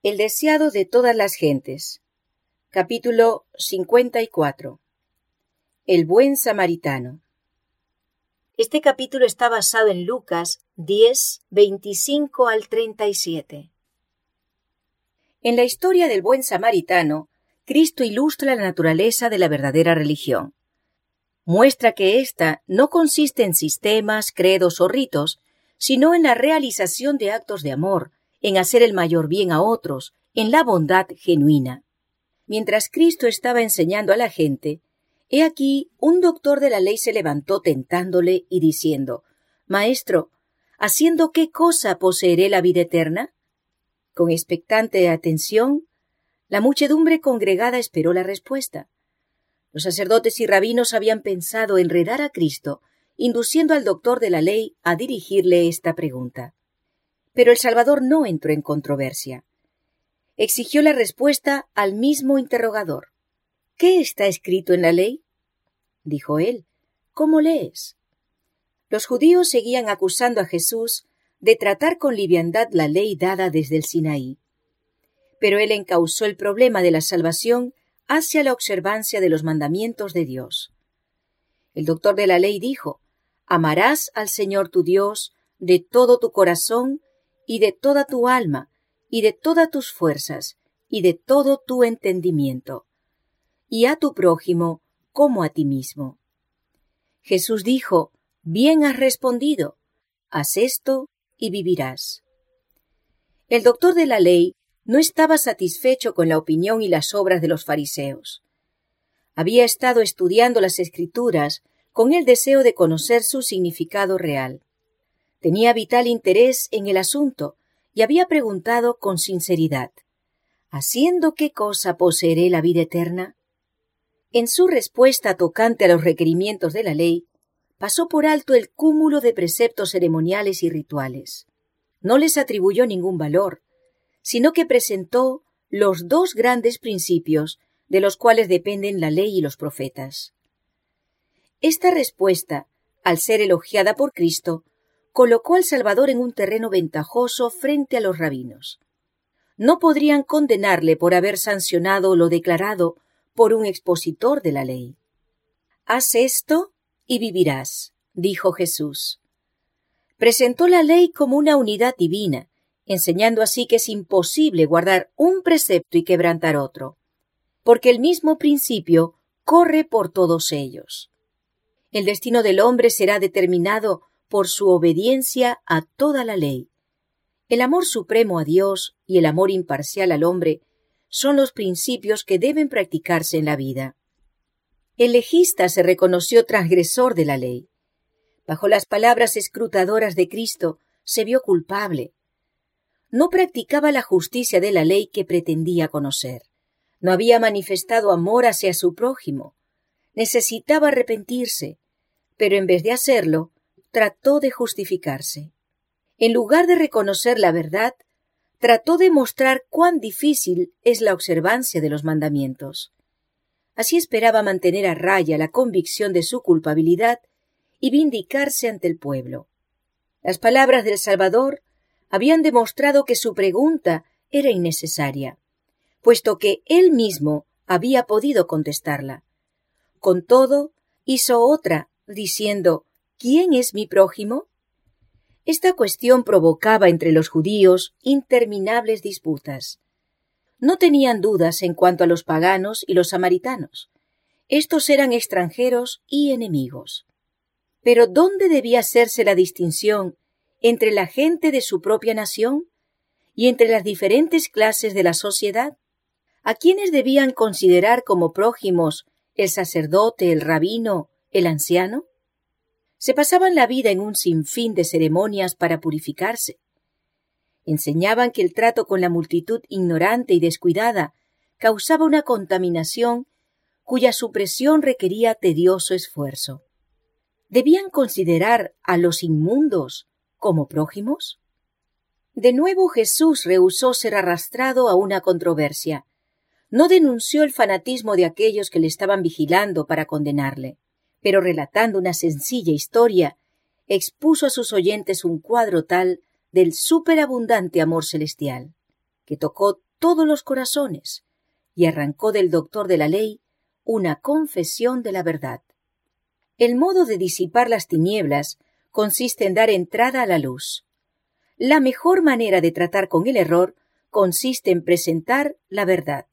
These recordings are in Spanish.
El deseado de todas las gentes. Capítulo 54. El buen samaritano. Este capítulo está basado en Lucas 10, 25 al 37. En la historia del buen samaritano, Cristo ilustra la naturaleza de la verdadera religión. Muestra que ésta no consiste en sistemas, credos o ritos, sino en la realización de actos de amor, en hacer el mayor bien a otros, en la bondad genuina. Mientras Cristo estaba enseñando a la gente, he aquí un doctor de la ley se levantó tentándole y diciendo: «Maestro, ¿haciendo qué cosa poseeré la vida eterna?». Con expectante atención, la muchedumbre congregada esperó la respuesta. Los sacerdotes y rabinos habían pensado enredar a Cristo, induciendo al doctor de la ley a dirigirle esta pregunta. Pero el Salvador no entró en controversia. Exigió la respuesta al mismo interrogador. «¿Qué está escrito en la ley?», dijo él. «¿Cómo lees?». Los judíos seguían acusando a Jesús de tratar con liviandad la ley dada desde el Sinaí. Pero él encauzó el problema de la salvación hacia la observancia de los mandamientos de Dios. El doctor de la ley dijo: «Amarás al Señor tu Dios de todo tu corazón y de toda tu alma, y de todas tus fuerzas, y de todo tu entendimiento, y a tu prójimo como a ti mismo». Jesús dijo: «Bien has respondido, haz esto y vivirás». El doctor de la ley no estaba satisfecho con la opinión y las obras de los fariseos. Había estado estudiando las Escrituras con el deseo de conocer su significado real. Tenía vital interés en el asunto y había preguntado con sinceridad: «¿Haciendo qué cosa poseeré la vida eterna?». En su respuesta tocante a los requerimientos de la ley, pasó por alto el cúmulo de preceptos ceremoniales y rituales. No les atribuyó ningún valor, sino que presentó los dos grandes principios de los cuales dependen la ley y los profetas. Esta respuesta, al ser elogiada por Cristo, colocó al Salvador en un terreno ventajoso frente a los rabinos. No podrían condenarle por haber sancionado lo declarado por un expositor de la ley. «Haz esto y vivirás», dijo Jesús. Presentó la ley como una unidad divina, enseñando así que es imposible guardar un precepto y quebrantar otro, porque el mismo principio corre por todos ellos. El destino del hombre será determinado por su obediencia a toda la ley. El amor supremo a Dios y el amor imparcial al hombre son los principios que deben practicarse en la vida. El legista se reconoció transgresor de la ley. Bajo las palabras escrutadoras de Cristo se vio culpable. No practicaba la justicia de la ley que pretendía conocer. No había manifestado amor hacia su prójimo. Necesitaba arrepentirse, pero en vez de hacerlo, trató de justificarse. En lugar de reconocer la verdad, trató de mostrar cuán difícil es la observancia de los mandamientos. Así esperaba mantener a raya la convicción de su culpabilidad y vindicarse ante el pueblo. Las palabras del Salvador habían demostrado que su pregunta era innecesaria, puesto que él mismo había podido contestarla. Con todo, hizo otra, diciendo: «¿Quién es mi prójimo?». Esta cuestión provocaba entre los judíos interminables disputas. No tenían dudas en cuanto a los paganos y los samaritanos. Estos eran extranjeros y enemigos. Pero ¿dónde debía hacerse la distinción entre la gente de su propia nación y entre las diferentes clases de la sociedad? ¿A quiénes debían considerar como prójimos el sacerdote, el rabino, el anciano? Se pasaban la vida en un sinfín de ceremonias para purificarse. Enseñaban que el trato con la multitud ignorante y descuidada causaba una contaminación cuya supresión requería tedioso esfuerzo. ¿Debían considerar a los inmundos como prójimos? De nuevo Jesús rehusó ser arrastrado a una controversia. No denunció el fanatismo de aquellos que le estaban vigilando para condenarle, pero relatando una sencilla historia, expuso a sus oyentes un cuadro tal del superabundante amor celestial, que tocó todos los corazones y arrancó del doctor de la ley una confesión de la verdad. El modo de disipar las tinieblas consiste en dar entrada a la luz. La mejor manera de tratar con el error consiste en presentar la verdad.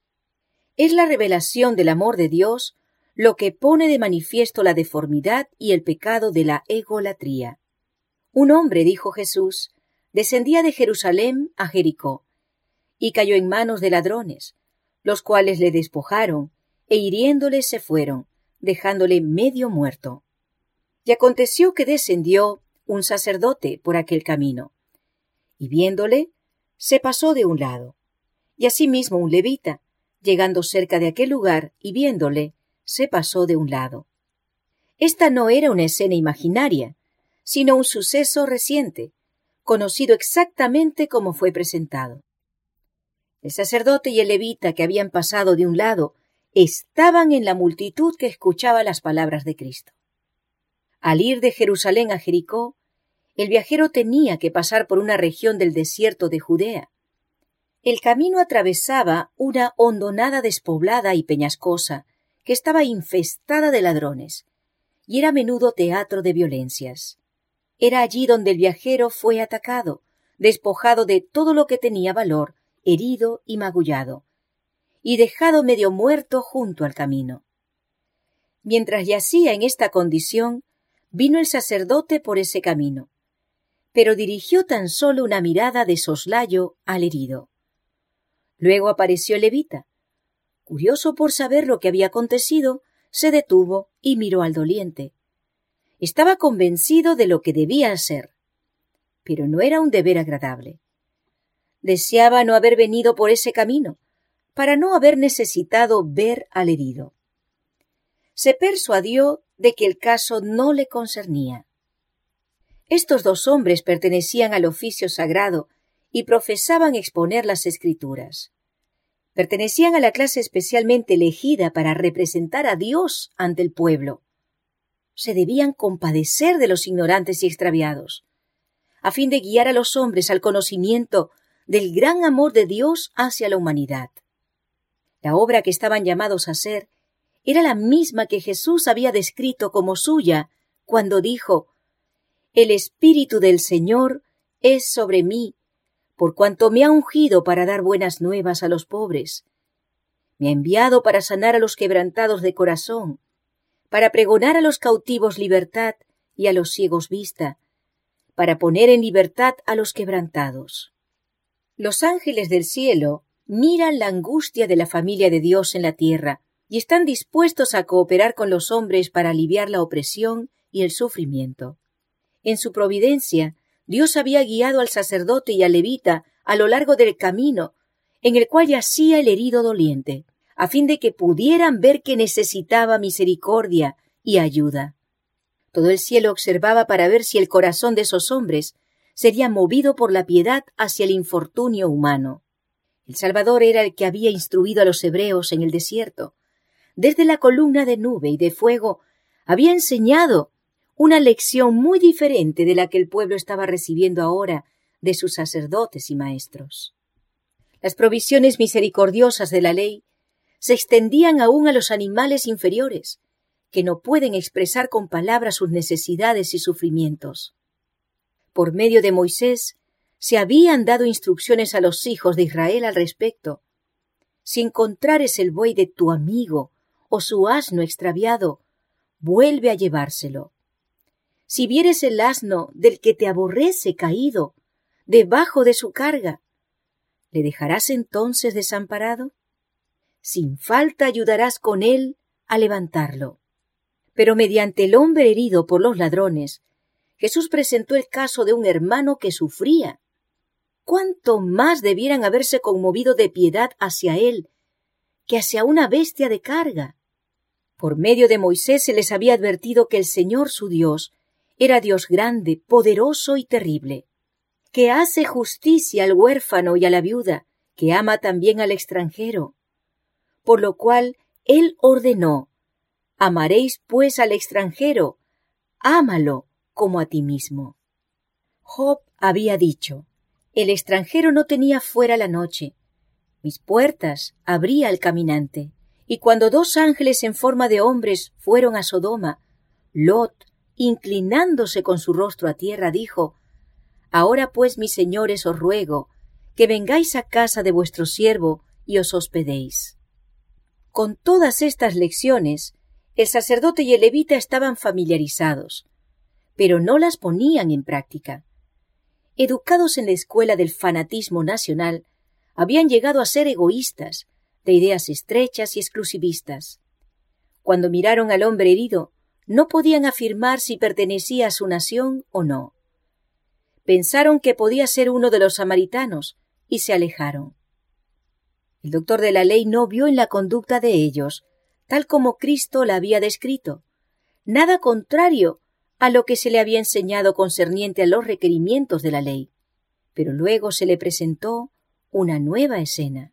Es la revelación del amor de Dios lo que pone de manifiesto la deformidad y el pecado de la egolatría. Un hombre, dijo Jesús, descendía de Jerusalén a Jericó, y cayó en manos de ladrones, los cuales le despojaron, e hiriéndole se fueron, dejándole medio muerto. Y aconteció que descendió un sacerdote por aquel camino, y viéndole, se pasó de un lado. Y asimismo un levita, llegando cerca de aquel lugar y viéndole, se pasó de un lado. Esta no era una escena imaginaria, sino un suceso reciente, conocido exactamente como fue presentado. El sacerdote y el levita que habían pasado de un lado estaban en la multitud que escuchaba las palabras de Cristo. Al ir de Jerusalén a Jericó, el viajero tenía que pasar por una región del desierto de Judea. El camino atravesaba una hondonada despoblada y peñascosa que estaba infestada de ladrones y era a menudo teatro de violencias. Era allí donde el viajero fue atacado, despojado de todo lo que tenía valor, herido y magullado, y dejado medio muerto junto al camino. Mientras yacía en esta condición, vino el sacerdote por ese camino, pero dirigió tan solo una mirada de soslayo al herido. Luego apareció el levita. Curioso por saber lo que había acontecido, se detuvo y miró al doliente. Estaba convencido de lo que debía hacer, pero no era un deber agradable. Deseaba no haber venido por ese camino, para no haber necesitado ver al herido. Se persuadió de que el caso no le concernía. Estos dos hombres pertenecían al oficio sagrado y profesaban exponer las Escrituras. Pertenecían a la clase especialmente elegida para representar a Dios ante el pueblo. Se debían compadecer de los ignorantes y extraviados, a fin de guiar a los hombres al conocimiento del gran amor de Dios hacia la humanidad. La obra que estaban llamados a hacer era la misma que Jesús había descrito como suya cuando dijo: «El Espíritu del Señor es sobre mí, por cuanto me ha ungido para dar buenas nuevas a los pobres. Me ha enviado para sanar a los quebrantados de corazón, para pregonar a los cautivos libertad y a los ciegos vista, para poner en libertad a los quebrantados». Los ángeles del cielo miran la angustia de la familia de Dios en la tierra y están dispuestos a cooperar con los hombres para aliviar la opresión y el sufrimiento. En su providencia, Dios había guiado al sacerdote y al levita a lo largo del camino en el cual yacía el herido doliente, a fin de que pudieran ver que necesitaba misericordia y ayuda. Todo el cielo observaba para ver si el corazón de esos hombres sería movido por la piedad hacia el infortunio humano. El Salvador era el que había instruido a los hebreos en el desierto. Desde la columna de nube y de fuego había enseñado una lección muy diferente de la que el pueblo estaba recibiendo ahora de sus sacerdotes y maestros. Las provisiones misericordiosas de la ley se extendían aún a los animales inferiores, que no pueden expresar con palabras sus necesidades y sufrimientos. Por medio de Moisés se habían dado instrucciones a los hijos de Israel al respecto. Si encontrares el buey de tu amigo o su asno extraviado, vuelve a llevárselo. Si vieres el asno del que te aborrece caído debajo de su carga, ¿le dejarás entonces desamparado? Sin falta ayudarás con él a levantarlo. Pero mediante el hombre herido por los ladrones, Jesús presentó el caso de un hermano que sufría. ¿Cuánto más debieran haberse conmovido de piedad hacia él que hacia una bestia de carga? Por medio de Moisés se les había advertido que el Señor su Dios era Dios grande, poderoso y terrible, que hace justicia al huérfano y a la viuda, que ama también al extranjero. Por lo cual él ordenó: «Amaréis pues al extranjero, ámalo como a ti mismo». Job había dicho: «El extranjero no tenía fuera la noche, mis puertas abrí al caminante. Y cuando 2 ángeles en forma de hombres fueron a Sodoma, Lot, inclinándose con su rostro a tierra, dijo: Ahora pues, mis señores, os ruego que vengáis a casa de vuestro siervo y os hospedéis. Con todas estas lecciones, el sacerdote y el levita estaban familiarizados, pero no las ponían en práctica. Educados en la escuela del fanatismo nacional, habían llegado a ser egoístas, de ideas estrechas y exclusivistas. Cuando miraron al hombre herido, no podían afirmar si pertenecía a su nación o no. Pensaron que podía ser uno de los samaritanos y se alejaron. El doctor de la ley no vio en la conducta de ellos, tal como Cristo la había descrito, nada contrario a lo que se le había enseñado concerniente a los requerimientos de la ley. Pero luego se le presentó una nueva escena.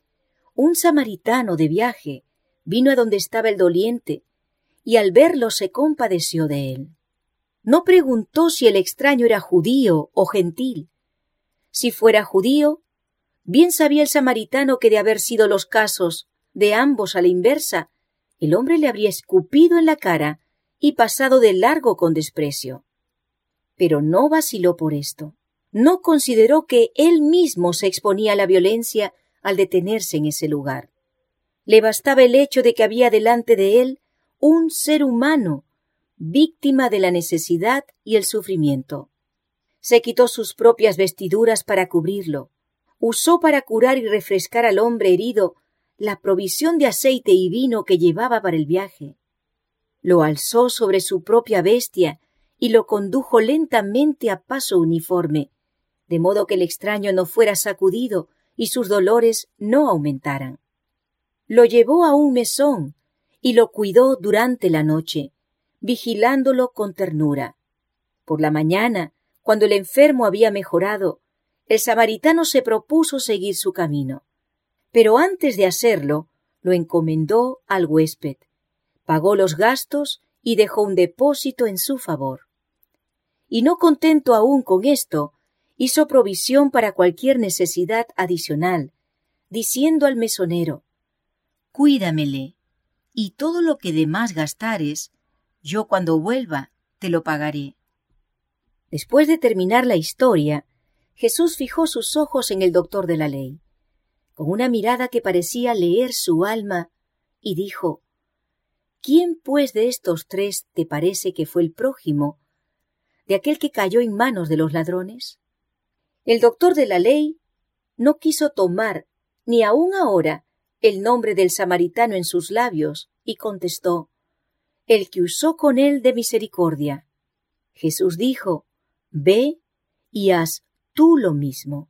Un samaritano de viaje vino a donde estaba el doliente y al verlo se compadeció de él. No preguntó si el extraño era judío o gentil. Si fuera judío, bien sabía el samaritano que de haber sido los casos de ambos a la inversa, el hombre le habría escupido en la cara y pasado de largo con desprecio. Pero no vaciló por esto. No consideró que él mismo se exponía a la violencia al detenerse en ese lugar. Le bastaba el hecho de que había delante de él un ser humano, víctima de la necesidad y el sufrimiento. Se quitó sus propias vestiduras para cubrirlo. Usó para curar y refrescar al hombre herido la provisión de aceite y vino que llevaba para el viaje. Lo alzó sobre su propia bestia y lo condujo lentamente a paso uniforme, de modo que el extraño no fuera sacudido y sus dolores no aumentaran. Lo llevó a un mesón y lo cuidó durante la noche, vigilándolo con ternura. Por la mañana, cuando el enfermo había mejorado, el samaritano se propuso seguir su camino. Pero antes de hacerlo, lo encomendó al huésped, pagó los gastos y dejó un depósito en su favor. Y no contento aún con esto, hizo provisión para cualquier necesidad adicional, diciendo al mesonero: «Cuídamele, y todo lo que de más gastares, yo cuando vuelva te lo pagaré». Después de terminar la historia, Jesús fijó sus ojos en el doctor de la ley, con una mirada que parecía leer su alma, y dijo: «¿Quién, pues, de estos 3 te parece que fue el prójimo de aquel que cayó en manos de los ladrones?» El doctor de la ley no quiso tomar, ni aun ahora, el nombre del samaritano en sus labios, y contestó: «El que usó con él de misericordia». Jesús dijo: «Ve y haz tú lo mismo».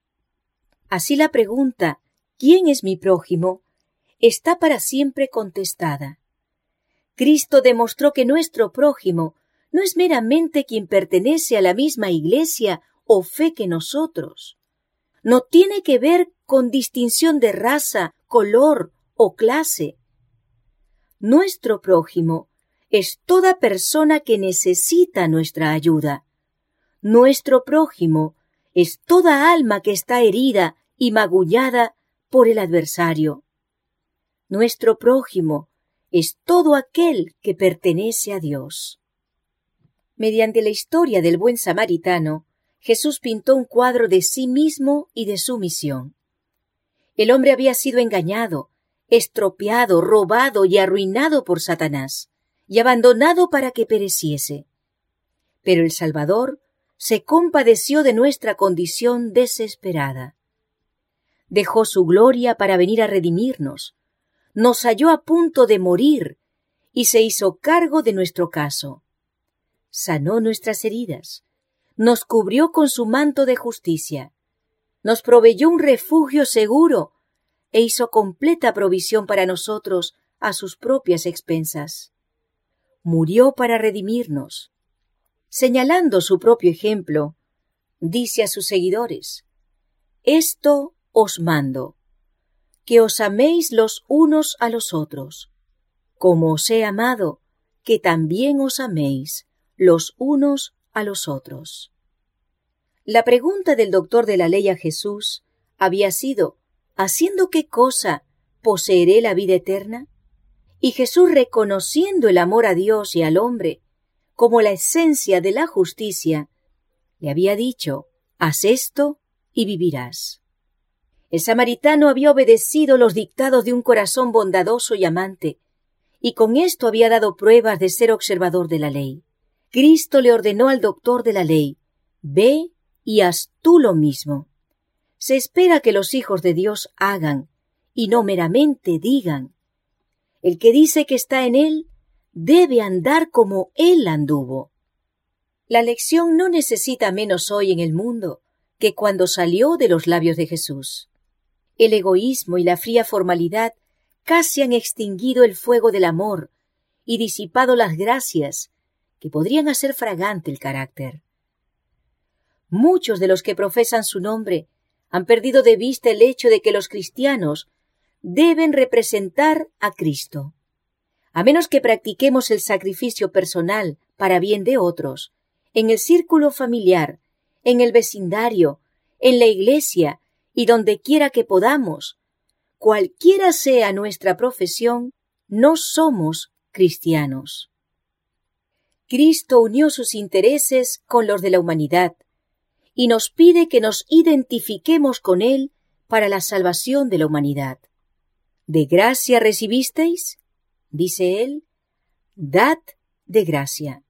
Así la pregunta «¿Quién es mi prójimo?», está para siempre contestada. Cristo demostró que nuestro prójimo no es meramente quien pertenece a la misma iglesia o fe que nosotros. No tiene que ver con distinción de raza, color o clase. Nuestro prójimo es toda persona que necesita nuestra ayuda. Nuestro prójimo es toda alma que está herida y magullada por el adversario. Nuestro prójimo es todo aquel que pertenece a Dios. Mediante la historia del buen samaritano, Jesús pintó un cuadro de sí mismo y de su misión. El hombre había sido engañado, estropeado, robado y arruinado por Satanás, y abandonado para que pereciese. Pero el Salvador se compadeció de nuestra condición desesperada. Dejó su gloria para venir a redimirnos, nos halló a punto de morir y se hizo cargo de nuestro caso. Sanó nuestras heridas, nos cubrió con su manto de justicia, nos proveyó un refugio seguro e hizo completa provisión para nosotros a sus propias expensas. Murió para redimirnos. Señalando su propio ejemplo, dice a sus seguidores: «Esto os mando, que os améis los unos a los otros, como os he amado, que también os améis los unos a los otros». La pregunta del doctor de la ley a Jesús había sido: ¿haciendo qué cosa poseeré la vida eterna? Y Jesús, reconociendo el amor a Dios y al hombre como la esencia de la justicia, le había dicho: haz esto y vivirás. El samaritano había obedecido los dictados de un corazón bondadoso y amante, y con esto había dado pruebas de ser observador de la ley. Cristo le ordenó al doctor de la ley: ve y haz tú lo mismo. Se espera que los hijos de Dios hagan, y no meramente digan. El que dice que está en Él debe andar como Él anduvo. La lección no necesita menos hoy en el mundo que cuando salió de los labios de Jesús. El egoísmo y la fría formalidad casi han extinguido el fuego del amor y disipado las gracias que podrían hacer fragante el carácter. Muchos de los que profesan su nombre han perdido de vista el hecho de que los cristianos deben representar a Cristo. A menos que practiquemos el sacrificio personal para bien de otros, en el círculo familiar, en el vecindario, en la iglesia y donde quiera que podamos, cualquiera sea nuestra profesión, no somos cristianos. Cristo unió sus intereses con los de la humanidad y nos pide que nos identifiquemos con Él para la salvación de la humanidad. ¿De gracia recibisteis?, dice Él, dad de gracia.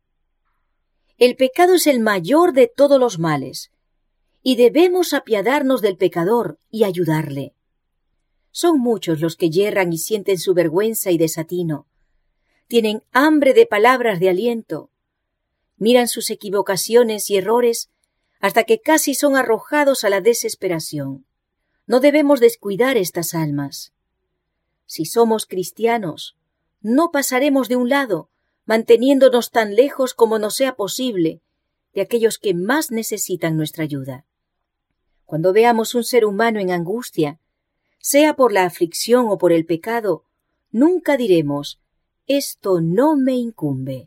El pecado es el mayor de todos los males, y debemos apiadarnos del pecador y ayudarle. Son muchos los que yerran y sienten su vergüenza y desatino. Tienen hambre de palabras de aliento. Miran sus equivocaciones y errores hasta que casi son arrojados a la desesperación. No debemos descuidar estas almas. Si somos cristianos, no pasaremos de un lado, manteniéndonos tan lejos como nos sea posible de aquellos que más necesitan nuestra ayuda. Cuando veamos un ser humano en angustia, sea por la aflicción o por el pecado, nunca diremos: esto no me incumbe.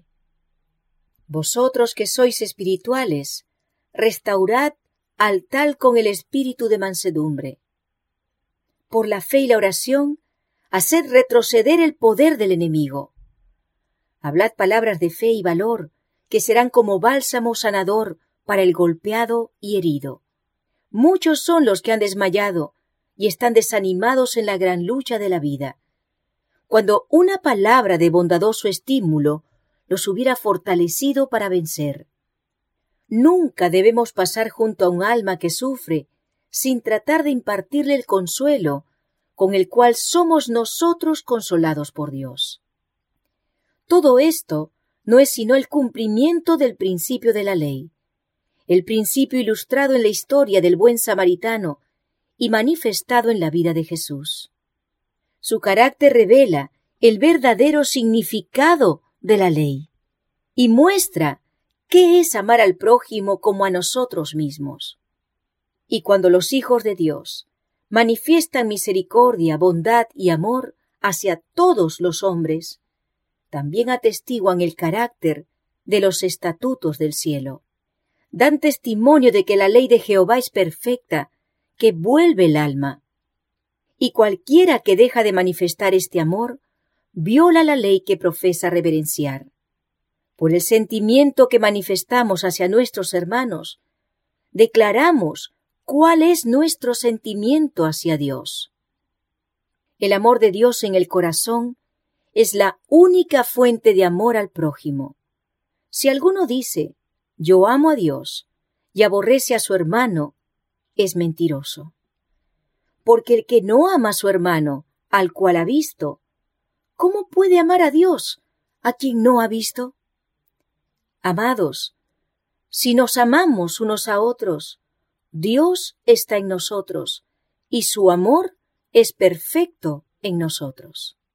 Vosotros que sois espirituales, restaurad al tal con el espíritu de mansedumbre. Por la fe y la oración, haced retroceder el poder del enemigo. Hablad palabras de fe y valor, que serán como bálsamo sanador para el golpeado y herido. Muchos son los que han desmayado y están desanimados en la gran lucha de la vida, cuando una palabra de bondadoso estímulo los hubiera fortalecido para vencer. Nunca debemos pasar junto a un alma que sufre sin tratar de impartirle el consuelo con el cual somos nosotros consolados por Dios. Todo esto no es sino el cumplimiento del principio de la ley, el principio ilustrado en la historia del buen samaritano y manifestado en la vida de Jesús. Su carácter revela el verdadero significado de la ley y muestra qué es amar al prójimo como a nosotros mismos. Y cuando los hijos de Dios manifiestan misericordia, bondad y amor hacia todos los hombres, también atestiguan el carácter de los estatutos del cielo. Dan testimonio de que la ley de Jehová es perfecta, que vuelve el alma. Y cualquiera que deja de manifestar este amor, viola la ley que profesa reverenciar. Por el sentimiento que manifestamos hacia nuestros hermanos, declaramos cuál es nuestro sentimiento hacia Dios. El amor de Dios en el corazón es la única fuente de amor al prójimo. Si alguno dice: yo amo a Dios, y aborrece a su hermano, es mentiroso. Porque el que no ama a su hermano, al cual ha visto, ¿cómo puede amar a Dios, a quien no ha visto? Amados, si nos amamos unos a otros, Dios está en nosotros, y su amor es perfecto en nosotros.